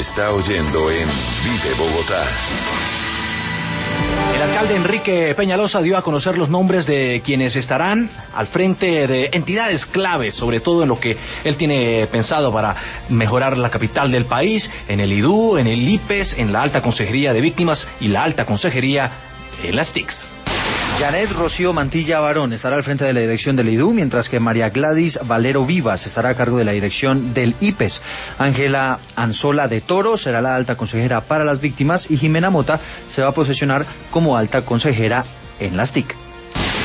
está oyendo en Vive Bogotá. El alcalde Enrique Peñalosa dio a conocer los nombres de quienes estarán al frente de entidades claves, sobre todo en lo que él tiene pensado para mejorar la capital del país, en el IDU, en el IPES, en la Alta Consejería de Víctimas y la Alta Consejería en las TICs. Janet Rocío Mantilla Barón estará al frente de la dirección del IDU, mientras que María Gladys Valero Vivas estará a cargo de la dirección del IPES. Ángela Anzola de Toro será la alta consejera para las víctimas y Jimena Mota se va a posesionar como alta consejera en las TIC.